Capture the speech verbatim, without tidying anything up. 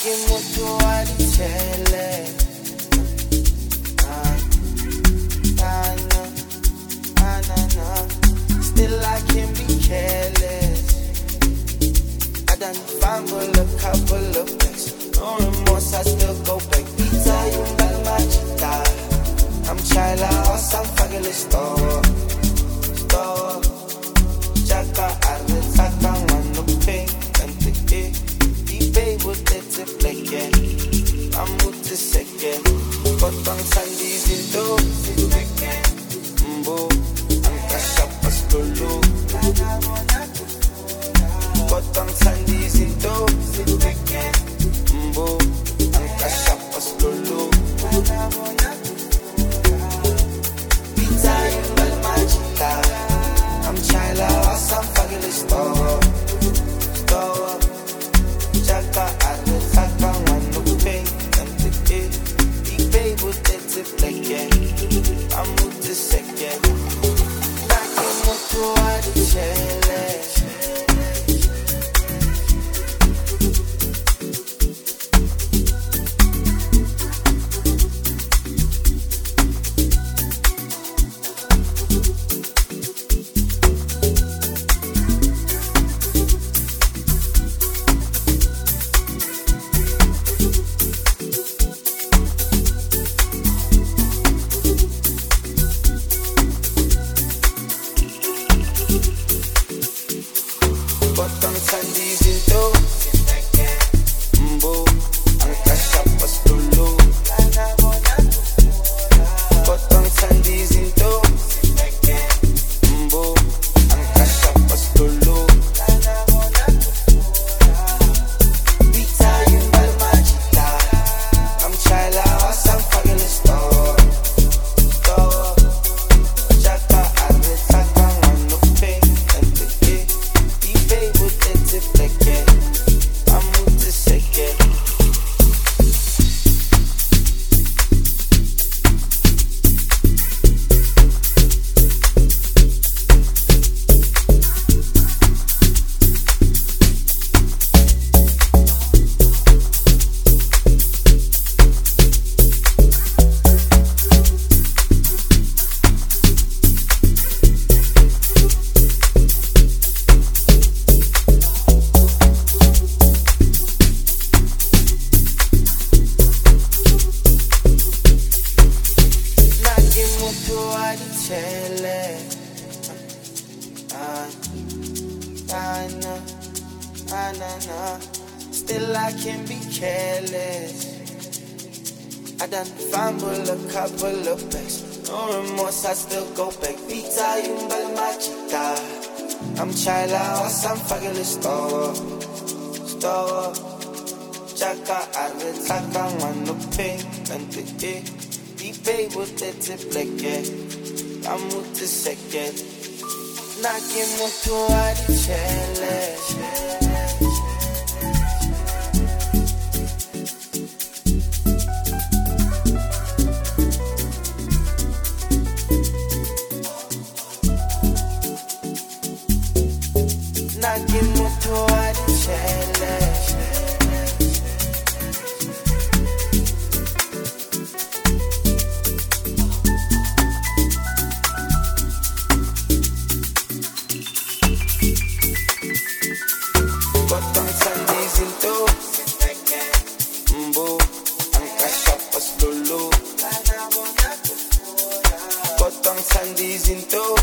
Nakimutu alitele ah, ah, no, ah, no, no. Still I can be careless. I done fumble a couple of things. No remorse, I still go back. Pizza, you mbal machita. I'm chala, I'm fucking the store. Store. Chaka, arre, saka, mano, pink, and the key. With the tip like yeah, I'm with the second. Got on Sundays in do, Mbo, I'm cash up a stolo. Got on Sundays in do, Mbo, I'm cash up a stolo. Pizza in Balmachita, I'm Chila, I'm fucking the store. Store. Chaka, arre, saka, mano, pink, and the key. He pay with the tip like yeah, I'm with the second. Nakimutu alitele. Still I can be careless. I done fumble a couple of bags. No remorse, I still go back. Pizza, you mbal machita. I'm Chila, I'm fucking the store. Store. Chaka, arre, saka, mano, pink, and the key. He pay with the tip like yeah, I'm with the second. Nakimutu alitele. Nakimutu alitele. Got on Sundays in do, Mbo, I'm cash up a stolo. Got on Sundays in do.